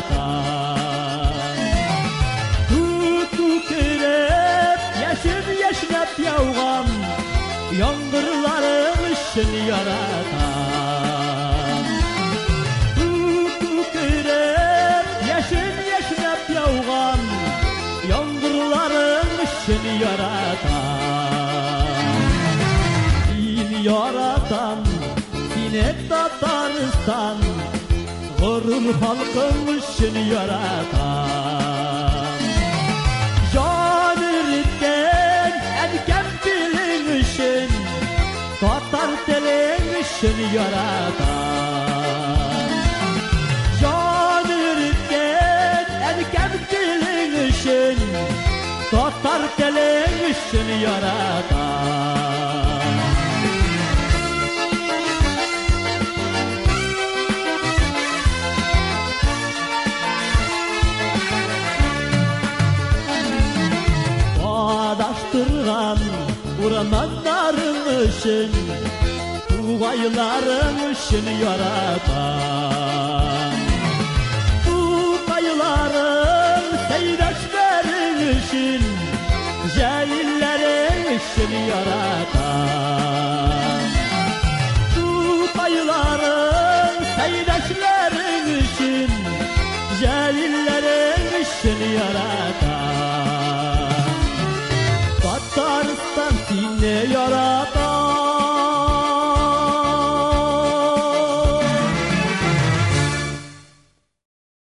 yaratan. Kükürep yeşil yeşnep yağan yağmurların için yaratan. Kükürep yeşil yeşnep yağan yağmurların için yaratan. Din yaratan, sinek Tataristan, gurur halkım için yaratan. Can eritken erken dilin için, Tatar dilin için yaratan. Can eritken erken dilin için, Tatar dilin için yaratan. Bağdaştıran ormanların için, Tugayların için yaratan. Tugayların seydaşların için, Cahillerin için yaratan. Tugayların seydaşların için, Cahillerin için yaratan. Tataristan sine